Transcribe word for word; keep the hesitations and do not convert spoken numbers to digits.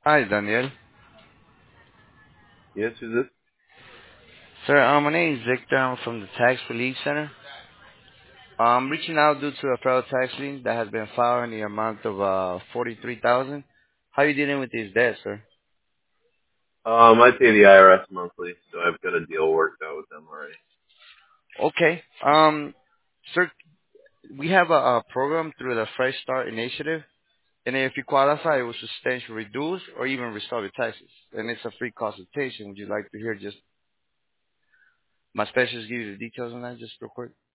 Hi, Daniel. Yes, who's this? Sir, um, my name is Victor. I'm from the Tax Relief Center. I'm reaching out due to a federal tax lien that has been filed in the amount of uh forty-three thousand. How are you dealing with this debt, sir? Um, I pay the I R S monthly, so I've got a deal worked out with them already. Okay. Um, sir, we have a, a program through the Fresh Start Initiative, and if you qualify, it will substantially reduce or even restore your taxes. And it's a free consultation. Would you like to hear just my specialist give you the details on that, just real quick?